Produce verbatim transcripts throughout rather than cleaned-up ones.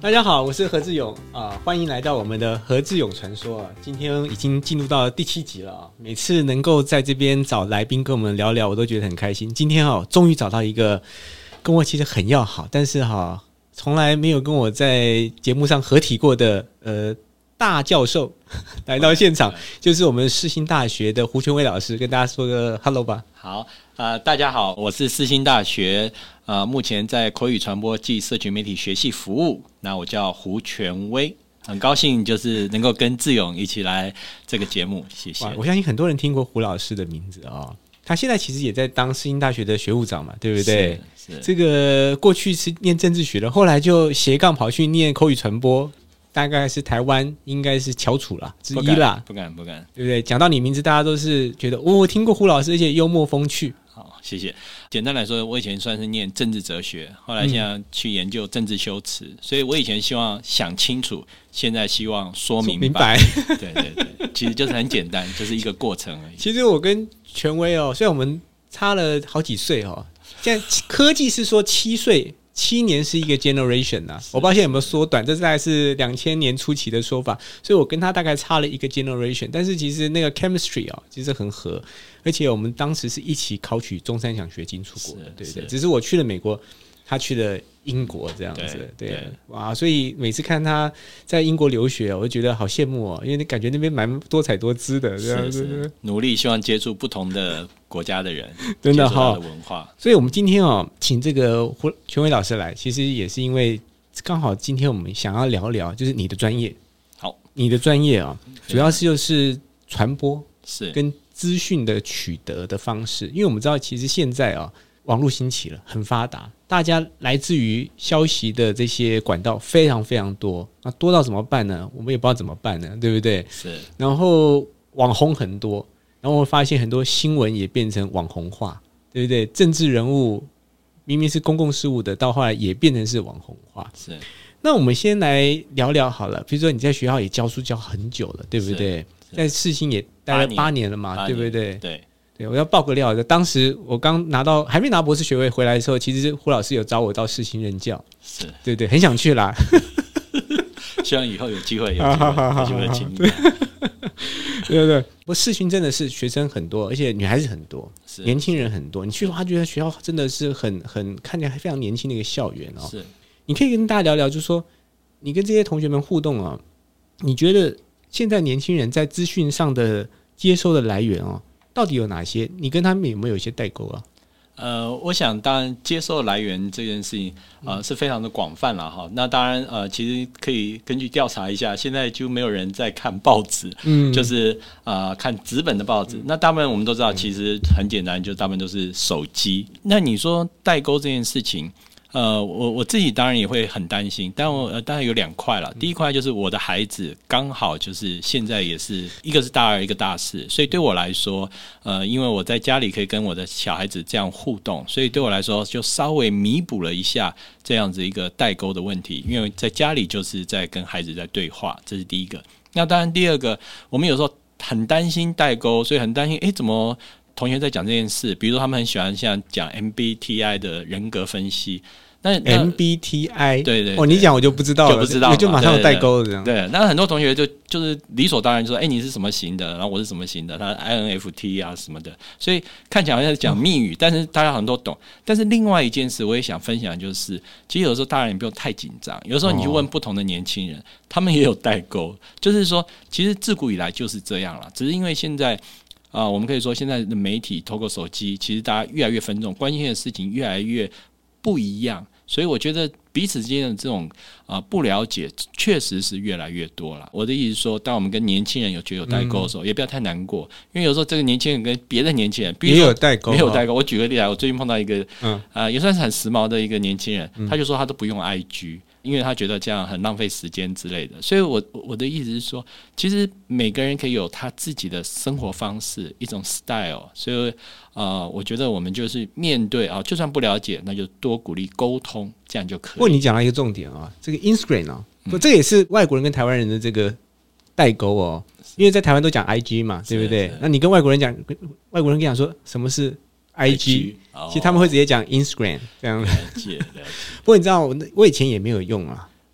大家好，我是何志勇啊、呃，欢迎来到我们的何志勇传说啊。今天已经进入到第七集了啊，每次能够在这边找来宾跟我们聊聊，我都觉得很开心。今天啊，终于找到一个跟我其实很要好，但是哈，从来没有跟我在节目上合体过的呃大教授来到现场，就是我们世新大学的胡权威老师，跟大家说个 hello 吧。 好，呃，大家好，我是世新大学，呃，目前在口语传播暨社群媒体学系服务，那我叫胡权威，很高兴就是能够跟志勇一起来这个节目，谢谢。 我相信很多人听过胡老师的名字啊、哦，他现在其实也在当世新大学的学务长嘛，对不对？ 是是这个过去是念政治学的，后来就斜杠跑去念口语传播。大概是台湾应该是翘楚啦之一啦， 不敢不敢， 对不对？讲到你名字，大家都是觉得哦，我听过胡老师，而且幽默风趣。 好，谢谢。简单来说，我以前算是念政治哲学，后来现在去研究政治修辞，嗯、所以我以前希望想清楚，现在希望说明白。 明白对对对，其实就是很简单，就是一个过程而已。 其实我跟权威哦，虽然我们差了好几岁哦，现在科技是说七岁。七年是一个 generation 啊，我不知道现在有没有缩短，这大概是两千年初期的说法，所以我跟他大概差了一个 generation， 但是其实那个 chemistry 啊，其实很合，而且我们当时是一起考取中山奖学金出国的，对不对？只是我去了美国，他去了英国这样子，对， 对， 对，哇！所以每次看他在英国留学，我就觉得好羡慕哦，因为你感觉那边蛮多彩多姿的，这样子， 努力希望接触不同的国家的人， 真的哈、 哦，文化。 所以我们今天哦，请这个胡权威老师来，其实也是因为刚好今天我们想要聊聊，就是你的专业。 好， 你的专业啊、哦，主要是就是传播是跟资讯的取得的方式，因为我们知道其实现在啊、哦，网络兴起了，很发达，大家来自于消息的这些管道非常非常多，那多到怎么办呢？我们也不知道怎么办呢，对不对？ 是。 然后网红很多。然后我发现很多新闻也变成网红化，对不对？政治人物明明是公共事务的，到后来也变成是网红化。 是。那我们先来聊聊好了，比如说你在学校也教书教很久了，对不对？在世新也待了八年了嘛，对不对？ 对对，我要爆个料的，当时我刚拿到还没拿博士学位回来的时候，其实胡老师有找我到世新任教， 是对对，很想去啦。 希望以后有机会有机会有机会请你。 对对对，不过世新真的是学生很多，而且女孩子很多，年轻人很多。你去的话，觉得学校真的是很很看起来非常年轻的一个校园哦。 是， 你可以跟大家聊聊，就是说你跟这些同学们互动啊，你觉得现在年轻人在资讯上的接收的来源哦，到底有哪些？你跟他们有没有一些代沟啊？ 呃，我想当然接受来源这件事情，呃，是非常的广泛了哈。那当然，呃，其实可以根据调查一下，现在就没有人在看报纸，嗯，就是呃看纸本的报纸。嗯、那大部分我们都知道，其实很简单，就大部分都是手机。那你说代沟这件事情？呃，我我自己当然也会很担心，但我、呃、当然有两块了。第一块就是我的孩子刚好就是现在也是一个是大二，一个大四，所以对我来说，呃，因为我在家里可以跟我的小孩子这样互动，所以对我来说就稍微弥补了一下这样子一个代沟的问题。因为在家里就是在跟孩子在对话，这是第一个。那当然第二个，我们有时候很担心代沟，所以很担心，诶，怎么同学在讲这件事？比如说他们很喜欢像讲 M B T I 的人格分析。那 M B T I 对 对, 对哦，你讲我就不知道了， 就不知道， 就马上有代沟了这样。 对, 对, 对, 对，那很多同学就就是理所当然就说，哎，你是什么型的？然后我是什么型的？他 I N F T 啊什么的，所以看起来好像是讲密语，嗯、但是大家很多懂。但是另外一件事，我也想分享，就是其实有时候大人也不用太紧张，有时候你去问不同的年轻人，哦、他们也有代沟。就是说，其实自古以来就是这样了，只是因为现在。啊、呃，我们可以说现在的媒体透过手机，其实大家越来越分众，关心的事情越来越不一样，所以我觉得彼此之间的这种啊、呃、不了解，确实是越来越多了。我的意思是说，当我们跟年轻人有觉得有代沟的时候，嗯、也不要太难过，因为有时候这个年轻人跟别的年轻人也有代沟， 也有代沟。我举个例来，我最近碰到一个，嗯，啊、呃，也算是很时髦的一个年轻人， 嗯、 他就说他都不用 I G。因为他觉得这样很浪费时间之类的，所以我我的意思是说，其实每个人可以有他自己的生活方式，一种 style， 所以呃，我觉得我们就是面对啊，就算不了解，那就多鼓励沟通，这样就可以。 不过你讲到一个重点啊，这个 Instagram 啊，不，这个也是外国人跟台湾人的这个代沟哦，因为在台湾都讲 I G 嘛，对不对？那你跟外国人讲，外国人跟你讲说什么是I G， 其实他们会直接讲 Instagram 这样。 了解了解。 不过你知道，我我以前也没有用啊，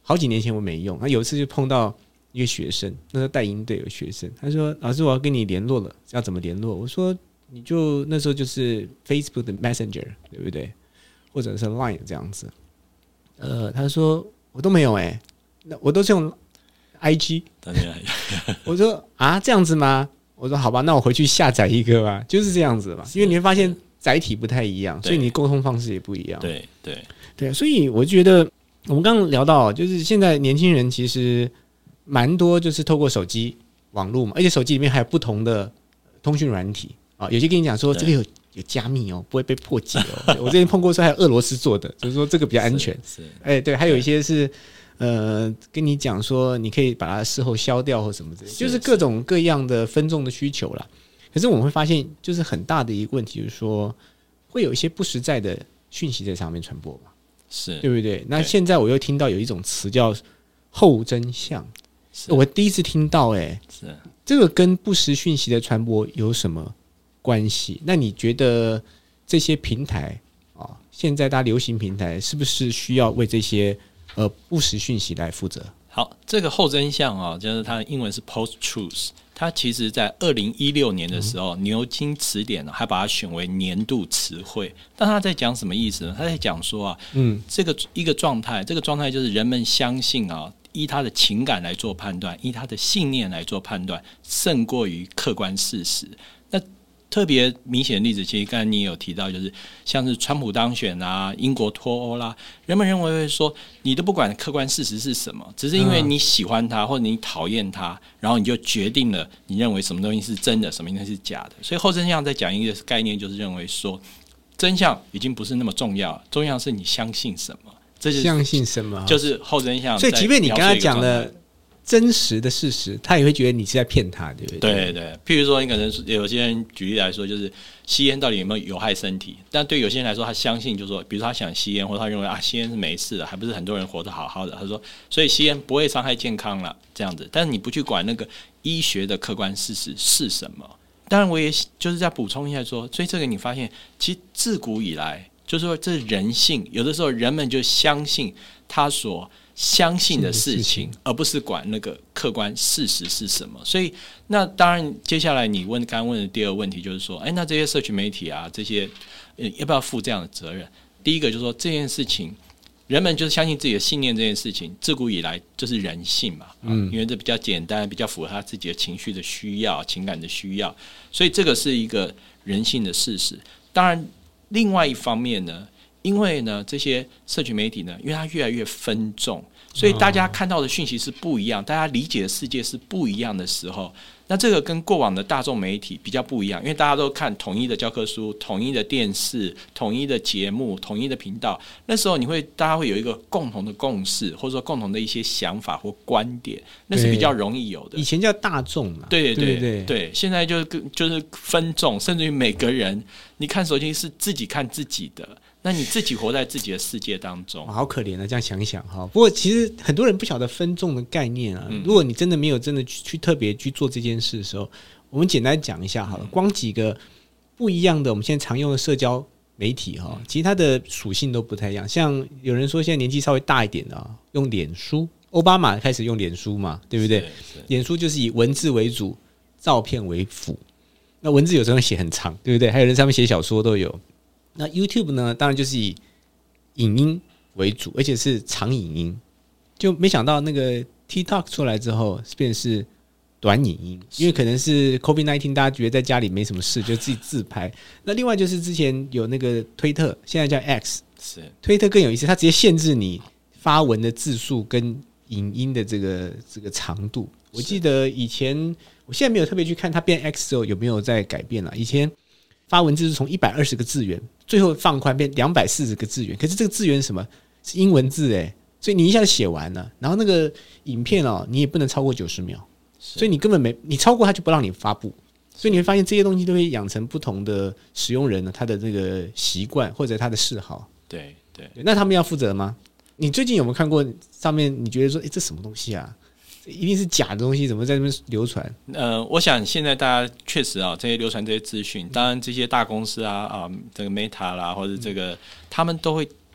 好几年前我没用，那有一次就碰到一个学生，那时候带营队有学生，他说老师我要跟你联络了，要怎么联络？我说你就那时候就是 Facebook 的 Messenger 对不对，或者是 Line 这样子。呃，他说我都没有哎、欸，那我都是用 I G。我说啊这样子吗？我说好吧，那我回去下载一个吧，就是这样子嘛。因为你会发现载体不太一样，所以你沟通方式也不一样。 对对对，所以我觉得我们刚刚聊到，就是现在年轻人其实蛮多，就是透过手机网络嘛，而且手机里面还有不同的通讯软体啊，有些跟你讲说这个有有加密哦，不会被破解哦。我之前碰过说还有俄罗斯做的，就是说这个比较安全。是，哎、欸，对，还有一些是呃跟你讲说你可以把它事后消掉或什么之类的，就是各种各样的分众的需求啦。可是我们会发现，就是很大的一个问题，就是说会有一些不实在的讯息在上面传播嘛， 是对不对？那现在我又听到有一种词叫后真相，我第一次听到、欸，哎， 是这个跟不实讯息的传播有什么关系？那你觉得这些平台啊，现在大家流行平台是不是需要为这些呃不实讯息来负责？ 好，这个后真相啊，就是它的英文是 post truth。它其实在二零一六年的时候，嗯、牛津词典还把它选为年度词汇。但他在讲什么意思呢？他在讲说啊，嗯，这个一个状态，这个状态就是人们相信啊，依他的情感来做判断，依他的信念来做判断，胜过于客观事实。那特别明显的例子，其实刚才你也有提到，就是像是川普当选啊，英国脱欧啦，人们认为说你都不管客观事实是什么，只是因为你喜欢他或者你讨厌他，然后你就决定了你认为什么东西是真的，什么东西是假的。所以后真相在讲一个概念，就是认为说真相已经不是那么重要，重要是你相信什么。这就是相信什么， 就是后真相。 所以即便你刚才讲的真实的事实，他也会觉得你是在骗他，对不对？ 对对，譬如说，你可能有些人举例来说，就是吸烟到底有没有有害身体？但对有些人来说，他相信，就是说，比如说他想吸烟，或者他认为啊，吸烟是没事的，还不是很多人活得好好的。他说，所以吸烟不会伤害健康了，这样子。但是你不去管那个医学的客观事实是什么？当然，我也就是再补充一下说，所以这个你发现，其实自古以来，就是说这是人性，有的时候人们就相信他所相信的事情，而不是管那个客观事实是什么。所以，那当然，接下来你问刚刚问的第二个问题就是说，哎，那这些社群媒体啊，这些、呃、要不要负这样的责任？第一个就是说，这件事情，人们就是相信自己的信念，这件事情自古以来就是人性嘛，嗯，因为这比较简单，比较符合他自己的情绪的需要、情感的需要，所以这个是一个人性的事实。当然，另外一方面呢，因为呢，这些社群媒体呢，因为它越来越分众，所以大家看到的讯息是不一样，大家理解的世界是不一样的时候，那这个跟过往的大众媒体比较不一样，因为大家都看统一的教科书、统一的电视、统一的节目、统一的频道，那时候你会大家会有一个共同的共识，或者说共同的一些想法或观点，那是比较容易有的。 以前叫大众嘛， 对对对对 对, 对，现在就就是分众，甚至于每个人，你看手机是自己看自己的。那你自己活在自己的世界当中， 好可怜啊！这样想一想哈。不过其实很多人不晓得分众的概念啊。嗯、如果你真的没有真的去, 去特别去做这件事的时候，我们简单讲一下好了。嗯、光几个不一样的我们现在常用的社交媒体哈，其实它的属性都不太一样。像有人说现在年纪稍微大一点的啊，用脸书，奥巴马开始用脸书嘛，对不对？脸书就是以文字为主，照片为辅。那文字有时候写很长，对不对？还有人上面写小说都有。那 YouTube 呢，当然就是以影音为主，而且是长影音。就没想到那个 TikTok 出来之后，变成是短影音，因为可能是 COVID 十九 大家觉得在家里没什么事，就自己自拍。那另外就是之前有那个推特，现在叫 X， 是推特更有意思，它直接限制你发文的字数跟影音的这个这个长度。我记得以前，我现在没有特别去看它变 X 之后有没有在改变了。以前发文字是从一百二十个字元，最后放宽变两百四十个字元，可是这个字元是什么？是英文字哎，所以你一下就写完了。然后那个影片哦，你也不能超过九十秒，所以你根本没你超过它就不让你发布。所以你会发现这些东西都会养成不同的使用人呢，他的这个习惯或者他的嗜好。 对 对, 对， 那他们要负责吗？你最近有没有看过上面？你觉得说，哎，这什么东西啊？一定是假的东西，怎么在这边流传？ 呃，我想现在大家确实啊，这些流传这些资讯，当然这些大公司啊啊，这个 Meta 啦，或者这个他们都会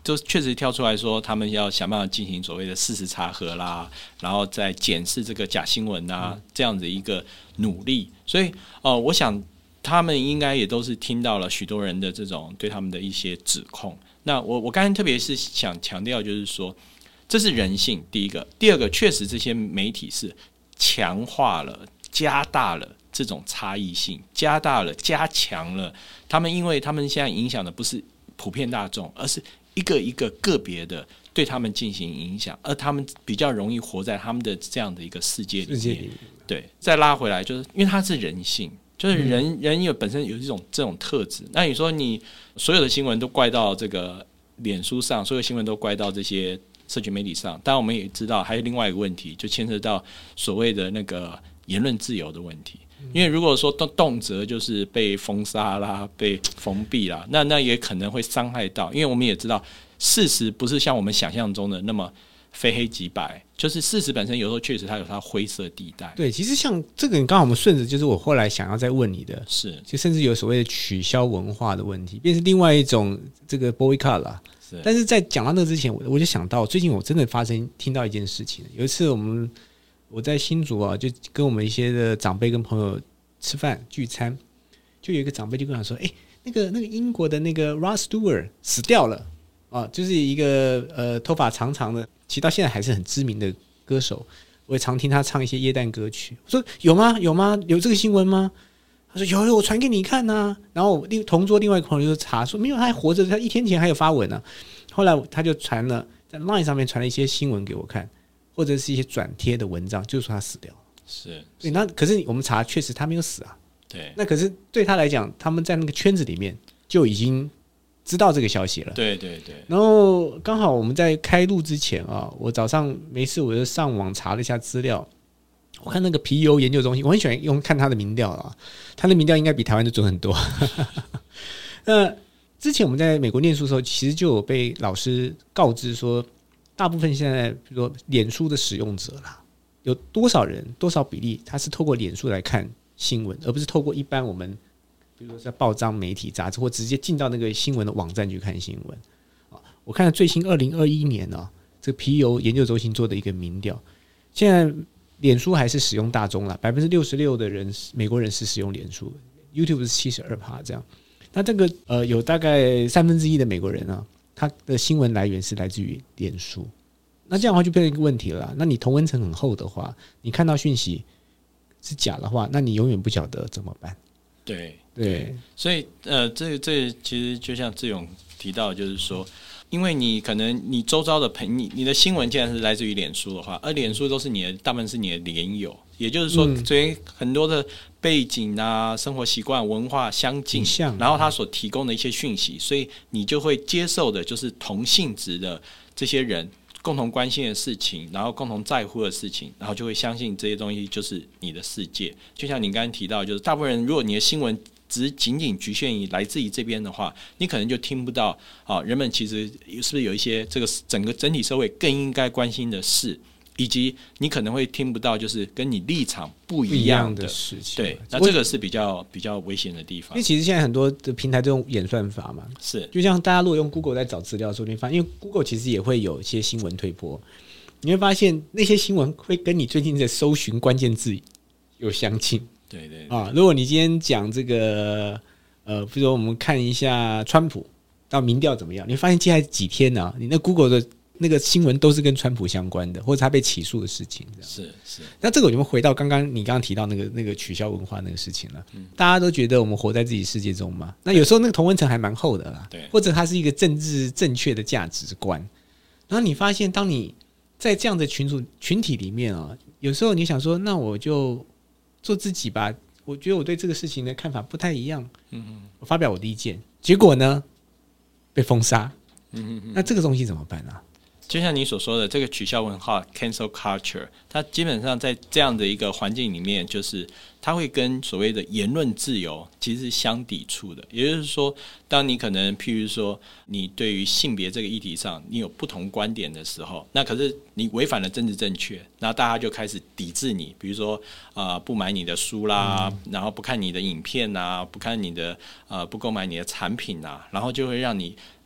就确实跳出来说，他们要想办法进行所谓的事实查核啦，然后再检视这个假新闻啊，这样的一个努力。所以，呃，我想他们应该也都是听到了许多人的这种对他们的一些指控。那我我刚才特别是想强调，就是说，这是人性。第一个，第二个，确实这些媒体是强化了、加大了这种差异性，加大了、加强了他们，因为他们现在影响的不是普遍大众，而是一个一个个别的对他们进行影响，而他们比较容易活在他们的这样的一个世界里面。里面对，再拉回来，就是因为它是人性，就是人、嗯、人有本身有这种这种特质。那你说你所有的新闻都怪到这个脸书上，所有新闻都怪到这些社群媒体上，当然我们也知道还有另外一个问题，就牵涉到所谓的那个言论自由的问题。因为如果说动动辄就是被封杀啦、被封闭啦，那那也可能会伤害到。因为我们也知道，事实不是像我们想象中的那么非黑即白，就是事实本身有时候确实它有它灰色地带。 对，其实像这个，刚好我们顺着就是我后来想要再问你的， 是就甚至有所谓的取消文化的问题，变成另外一种这个 boycott 啦。是，但是在讲到那之前，我我就想到最近我真的发生听到一件事情，有一次我们。我在新竹啊，就跟我们一些的长辈跟朋友吃饭聚餐，就有一个长辈就跟我说：“哎、欸，那个那个英国的那个 Rod Stewart 死掉了啊，就是一个呃头发长长的，其实到现在还是很知名的歌手。我也常听他唱一些耶诞歌曲。我说有吗？有吗？有这个新闻吗？他说有，我传给你看啊。然后另同桌另外一个朋友就查说没有，他还活着，他一天前还有发文呢、啊。后来他就传了在 Line 上面传了一些新闻给我看。”或者是一些转贴的文章，就是说他死掉了。 是， 对，那可是我们查，确实他没有死啊。 对， 那可是对他来讲，他们在那个圈子里面就已经知道这个消息了。 对对对。 然后刚好我们在开录之前啊，我早上没事我就上网查了一下资料，我看那个皮尤研究中心，我很喜欢用看他的民调啊，他的民调应该比台湾的准很多。那之前我们在美国念书的时候，其实就有被老师告知说。大部分现在比如说脸书的使用者啦，有多少人多少比例他是透过脸书来看新闻，而不是透过一般我们比如说在报章媒体杂志或直接进到那个新闻的网站去看新闻。我看了最新二零二一年啊，这个皮尤研究中心做的一个民调，现在脸书还是使用大宗啦， 百分之六十六 的人美国人是使用脸书， YouTube 是 百分之七十二 这样。那这个呃有大概三分之一的美国人啊，他的新闻来源是来自于脸书，那这样的话就变成一个问题了啦。那你同温层很厚的话，你看到讯息是假的话，那你永远不晓得怎么办。 对对, 对， 所以呃，这这其实就像志勇提到，就是说，因为你可能你周遭的朋你你的新闻既然是来自于脸书的话，而脸书都是你的大部分是你的连友，也就是说，所以很多的背景啊、生活习惯、文化相近，然后他所提供的一些讯息，所以你就会接受的就是同性质的这些人共同关心的事情，然后共同在乎的事情，然后就会相信这些东西就是你的世界。就像你刚刚提到，就是大部分人如果你的新闻只仅仅局限于来自于这边的话，你可能就听不到啊，人们其实是不是有一些这个整个整体社会更应该关心的事。以及你可能会听不到，就是跟你立场不一样的, 的事情。 对，那这个是比较比较危险的地方。 因为其实现在很多的平台都用演算法嘛， 是就像大家如果用 Google 在找资料的时候，你发现，因为 Google 其实也会有一些新闻推播，你会发现那些新闻会跟你最近的搜寻关键字有相近。 对 对, 对啊，如果你今天讲这个呃，比如说我们看一下川普到民调怎么样，你会发现接下来几天呢、啊，你那 Google 的那个新闻都是跟川普相关的，或者他被起诉的事情。 是是。 那这个我们回到刚刚你刚刚提到那个那个取消文化那个事情了、嗯。大家都觉得我们活在自己世界中嘛，那有时候那个同温层还蛮厚的啦。对。或者它是一个政治正确的价值观。然后你发现，当你在这样的群组群体里面啊，有时候你想说，那我就做自己吧。我觉得我对这个事情的看法不太一样。嗯嗯。我发表我的意见，结果呢被封杀。嗯嗯。那这个东西怎么办啊？ 就像你所说的，这个取消文化 cancel culture， 它基本上在这样的一个环境里面，就是它会跟所谓的言论自由其实是相抵触的。也就是说，当你可能譬如说你对于性别这个议题上你有不同观点的时候，那可是你违反了政治正确，然后大家就开始抵制你，比如说呃不买你的书啦、嗯、然后不看你的影片啊，不看你的呃不购买你的产品啊，然后就会让你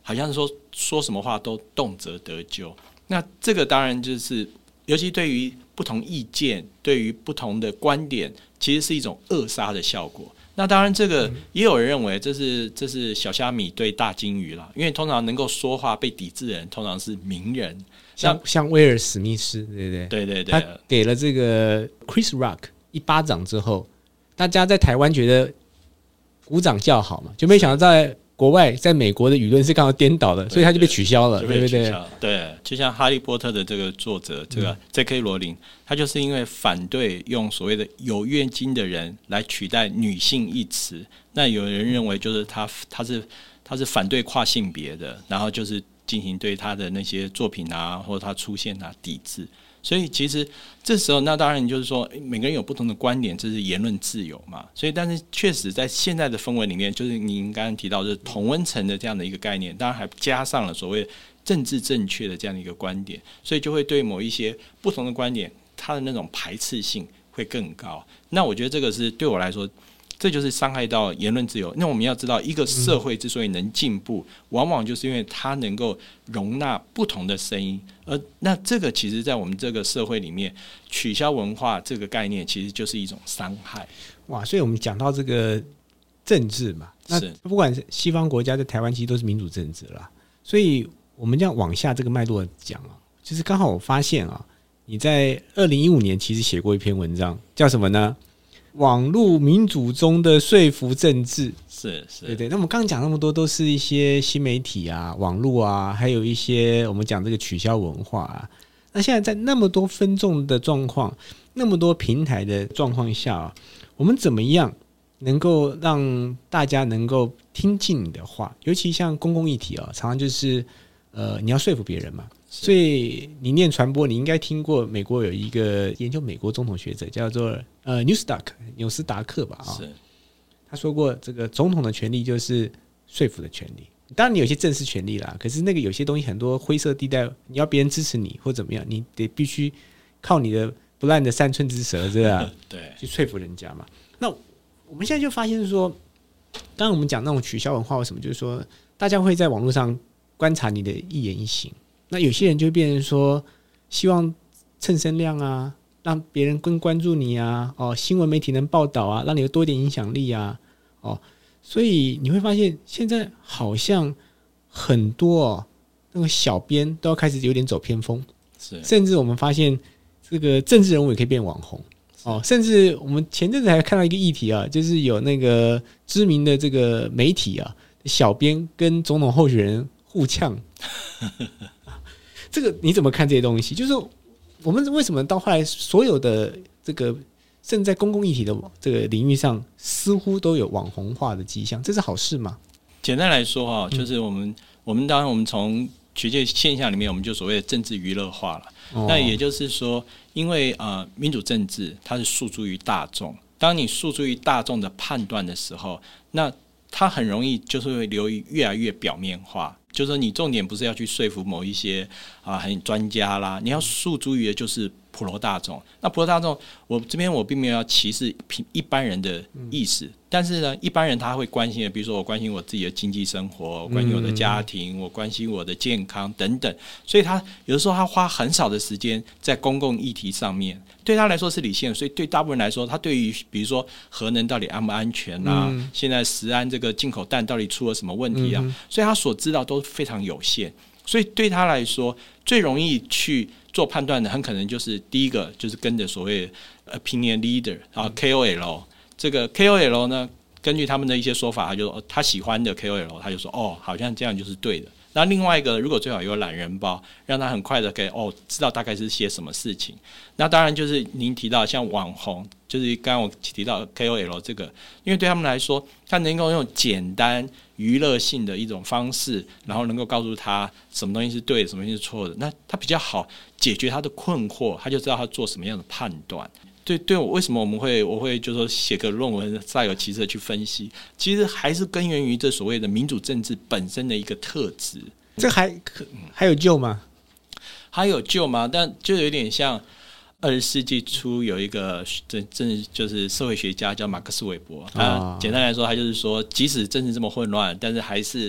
好像说说什么话都动辄得咎。那这个当然就是，尤其对于不同意见、对于不同的观点，其实是一种扼杀的效果。那当然，这个也有人认为这是这是小虾米对大金鱼啦，因为通常能够说话被抵制的人，通常是名人， 像像威尔史密斯，对不对？ 对对对， 他给了这个 Chris Rock 一巴掌之后，大家在台湾觉得鼓掌叫好嘛，就没想到在国外，在美国的舆论是刚好颠倒的，所以他就被取消了，对不对？ 对，就像《哈利波特》的这个作者，这个 J K 罗琳，他就是因为反对用所谓的有月经的人来取代女性一词，那有人认为就是他他是他是反对跨性别的，然后就是进行对他的那些作品啊，或者他出现啊抵制。所以其实这时候，那当然就是说，每个人有不同的观点，这是言论自由嘛。所以，但是确实在现在的氛围里面，就是您刚刚提到，就是同温层的这样的一个概念，当然还加上了所谓政治正确的这样的一个观点，所以就会对某一些不同的观点，它的那种排斥性会更高。那我觉得这个是对我来说，这就是伤害到言论自由。那我们要知道，一个社会之所以能进步，往往就是因为它能够容纳不同的声音。而那这个其实在我们这个社会里面，取消文化这个概念其实就是一种伤害。 哇，所以我们讲到这个政治嘛，那不管是西方国家在台湾其实都是民主政治啦，所以我们这样往下这个脉络讲啊，就是刚好我发现啊，你在二零一五年其实写过一篇文章，叫什么呢？网络民主中的说服政治， 是是， 对对。那我们刚刚讲那么多，都是一些新媒体啊、网络啊，还有一些我们讲这个取消文化啊。那现在在那么多分众的状况、那么多平台的状况下啊，我们怎么样能够让大家能够听进你的话？尤其像公共议题啊，常常就是呃，你要说服别人嘛。所以你念传播，你应该听过美国有一个研究美国总统学者叫做呃 Newstak 纽斯达克吧，是他说过，这个总统的权利就是说服的权利。当然你有些正式权利啦，可是那个有些东西很多灰色地带，你要别人支持你或怎么样，你得必须靠你的不烂的三寸之舌，这样对去说服人家嘛。那我们现在就发现说，当然我们讲那种取消文化为什么，就是说大家会在网络上观察你的一言一行。那有些人就会变成说，希望蹭声量啊，让别人更关注你啊，哦，新闻媒体能报道啊，让你有多一点影响力啊，哦，所以你会发现现在好像很多哦，那个小编都要开始有点走偏锋，是，甚至我们发现这个政治人物也可以变网红哦，甚至我们前阵子还看到一个议题啊，就是有那个知名的这个媒体啊，小编跟总统候选人互呛。这个你怎么看这些东西？就是我们为什么到后来所有的这个甚至在公共议题的这个领域上，似乎都有网红化的迹象，这是好事吗？ 简单来说哈，就是我们、嗯、我们当然我们从学界现象里面，我们就所谓的政治娱乐化了。哦、那也就是说，因为呃民主政治它是诉诸于大众，当你诉诸于大众的判断的时候，那它很容易就是会流于越来越表面化。就是说你重点不是要去说服某一些啊很专家啦，你要诉诸于的就是普罗大众。那普罗大众，我这边我并没有要歧视一般人的意思，嗯、但是呢，一般人他会关心的，比如说我关心我自己的经济生活，我关心我的家庭，嗯、我关心我的健康等等，所以他有的时候他花很少的时间在公共议题上面，对他来说是理性的，所以对大部分人来说，他对于比如说核能到底安不安全啊，嗯、现在食安这个进口蛋到底出了什么问题啊，嗯、所以他所知道都非常有限，所以对他来说最容易去做判断的很可能就是第一个就是跟着所谓 opinion leader 然后 K O L， 这个 K O L 呢根据他们的一些说法，他就说他喜欢的 K O L 他就说哦好像这样就是对的。那另外一个如果最好有懒人包，让他很快的可以哦知道大概是些什么事情。那当然就是您提到像网红，就是刚刚我提到 K O L 这个，因为对他们来说他能够用简单娱乐性的一种方式，然后能够告诉他什么东西是对的，什么东西是错的，那他比较好解决他的困惑，他就知道他做什么样的判断。对对，我为什么我们会我会就说写个论文煞有其事的去分析，其实还是根源于这所谓的民主政治本身的一个特质。 这还可还有救吗？ 还有救吗？但就有点像二十世纪初有一个政政就是社会学家叫马克思韦伯，他简单来说，他就是说，即使政治这么混乱，但是还是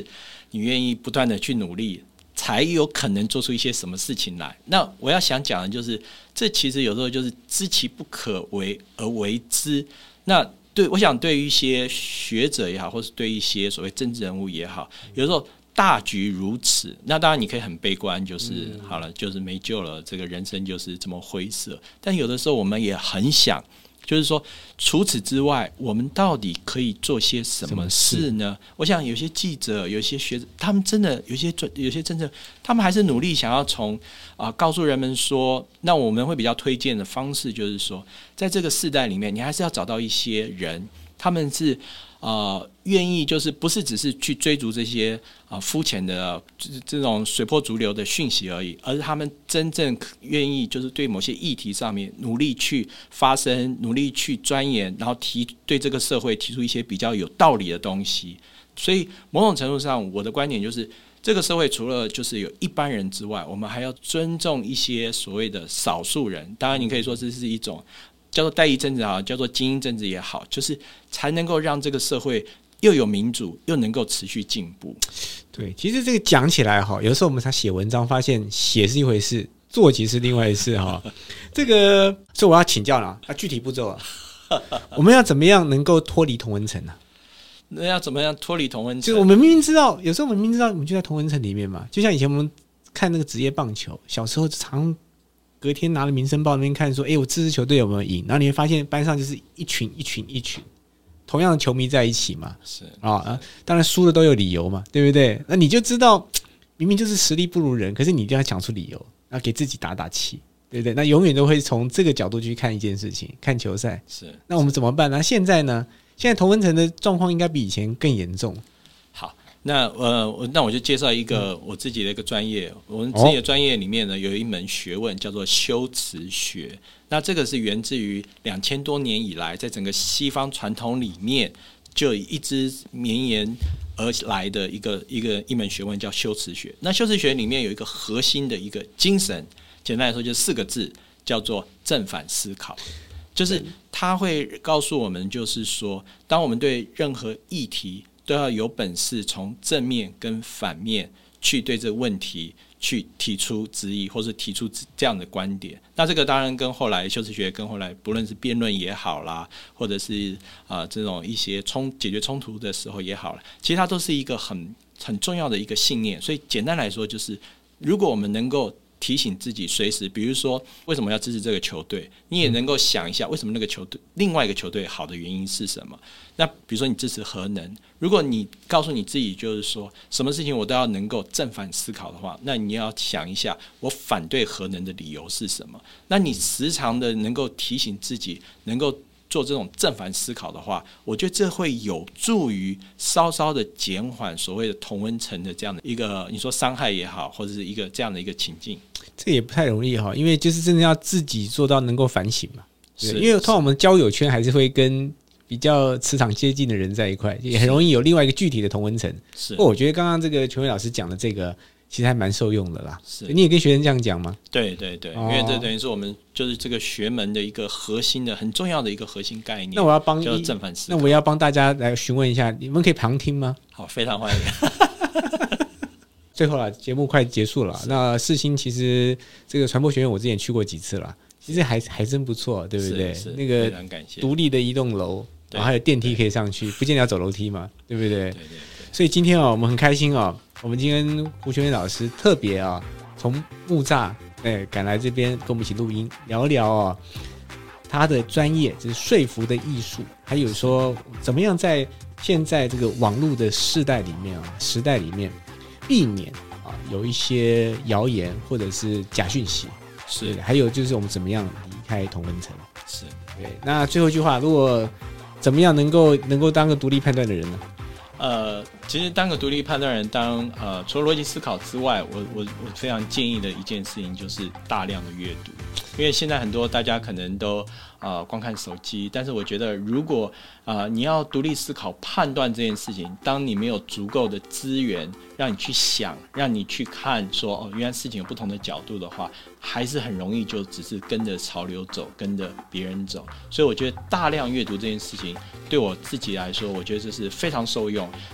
你愿意不断的去努力，才有可能做出一些什么事情来。那我要想讲的就是，这其实有时候就是知其不可为而为之。那对，我想对于一些学者也好，或是对一些所谓政治人物也好，有时候大局如此，那当然你可以很悲观，就是、嗯、好了，就是没救了，这个人生就是这么灰色。但有的时候我们也很想，就是说除此之外，我们到底可以做些什么事呢？我想有些记者，有些学者，他们真的有些有些真正，他们还是努力想要从啊、呃、告诉人们说，那我们会比较推荐的方式就是说，在这个世代里面，你还是要找到一些人，他们是呃愿意就是不是只是去追逐这些啊肤浅的这种随波逐流的讯息而已，而是他们真正愿意就是对某些议题上面努力去发声，努力去钻研，然后提对这个社会提出一些比较有道理的东西。所以某种程度上，我的观点就是，这个社会除了就是有一般人之外，我们还要尊重一些所谓的少数人。当然，你可以说这是一种叫做代议政治也好，叫做精英政治也好，就是才能够让这个社会又有民主，又能够持续进步。 对，其实这个讲起来哈，有时候我们才写文章，发现写是一回事，做即是另外一事哈。这个，所以我要请教了，啊，具体步骤啊，我们要怎么样能够脱离同温层呢？ 那要怎么样脱离同温层？ 就是我们明明知道，有时候我们明明知道，我们就在同温层里面嘛。就像以前我们看那个职业棒球，小时候常隔天拿了《民生报》那边看说，哎、欸，我这支球队有没有赢？然后你会发现班上就是一群一群一群同样的球迷在一起嘛。 是啊，当然输的都有理由嘛，对不对？那你就知道，明明就是实力不如人，可是你一定要讲出理由，要给自己打打气，对不对？那永远都会从这个角度去看一件事情，看球赛。 是， 那我们怎么办呢？现在呢？现在同温层的状况应该比以前更严重。 好，那呃，那我就介绍一个我自己的一个专业。我们自己的专业里面呢，有一门学问叫做修辞学。那这个是源自于两千多年以来，在整个西方传统里面就一直绵延而来的一个一个一门学问叫修辞学。那修辞学里面有一个核心的一个精神，简单来说就是四个字，叫做正反思考。就是他会告诉我们，就是说，当我们对任何议题都要有本事从正面跟反面去对这个问题去提出质疑，或是提出这样的观点。那这个当然跟后来修辞学跟后来不论是辩论也好啦，或者是啊、呃、这种一些冲解决冲突的时候也好啦，其实它都是一个很很重要的一个信念。所以简单来说，就是如果我们能够提醒自己随时，比如说为什么要支持这个球队，你也能够想一下为什么那个球队另外一个球队好的原因是什么。那比如说你支持核能，如果你告诉你自己就是说什么事情我都要能够正反思考的话，那你要想一下我反对核能的理由是什么。那你时常的能够提醒自己能够做这种正反思考的话，我觉得这会有助于稍稍的减缓所谓的同温层的这样的一个你说伤害也好，或者是一个这样的一个情境。 这也不太容易哈，因为就是真的要自己做到能够反省嘛。对，因为通常我们交友圈还是会跟比较磁场接近的人在一块，也很容易有另外一个具体的同温层。 是， 不过我觉得刚刚这个权威老师讲的这个，其实还蛮受用的啦。 是， 你也跟学生这样讲吗？ 对对对，哦、因为这等于是我们就是这个学门的一个核心的很重要的一个核心概念。 那我要帮叫正反思考。 那我要帮大家来询问一下，你们可以旁听吗？ 好，非常欢迎。 最后了，节目快结束了。那世新其实这个传播学院我之前去过几次了，其实还还真不错，对不对？那个独立的一栋楼，然后还有电梯可以上去，不见得要走楼梯嘛，对不对？对对对。所以今天啊，我们很开心啊，我们今天胡权威老师特别啊，从木栅哎赶来这边跟我们一起录音，聊聊啊他的专业，就是说服的艺术，还有说怎么样在现在这个网络的世代里面啊，时代里面。避免啊有一些谣言或者是假讯息， 是， 还有就是我们怎么样离开同温层， 是对。那最后一句话，如果怎么样能够能够当个独立判断的人呢？ 呃，其实当个独立判断人当，当呃除了逻辑思考之外，我我我非常建议的一件事情就是大量的阅读，因为现在很多大家可能都呃光看手机，但是我觉得如果呃你要独立思考判断这件事情，当你没有足够的资源让你去想，让你去看说哦原来事情有不同的角度的话，还是很容易就只是跟着潮流走，跟着别人走。所以我觉得大量阅读这件事情对我自己来说，我觉得这是非常受用，也就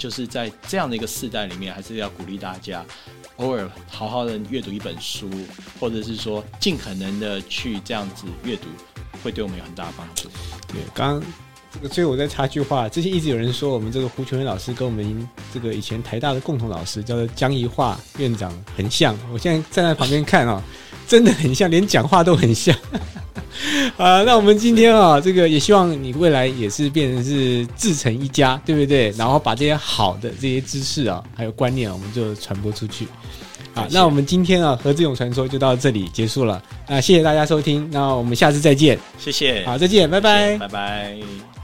就是在这样的一个世代里面，还是要鼓励大家偶尔好好的阅读一本书，或者是说尽可能的去这样子阅读，会对我们有很大的帮助。 对，刚刚这个最后我再插句话，之前一直有人说我们这个胡琼元老师跟我们这个以前台大的共同老师叫做江宜桦院长很像，我现在站在旁边看啊、哦，真的很像，连讲话都很像。啊，那我们今天啊，这个也希望你未来也是变成是自成一家，对不对？然后把这些好的这些知识啊，还有观念啊，我们就传播出去。好，那我们今天啊，何志勇传说就到这里结束了。那谢谢大家收听，那我们下次再见。 谢谢， 好，再见，拜拜， 拜拜。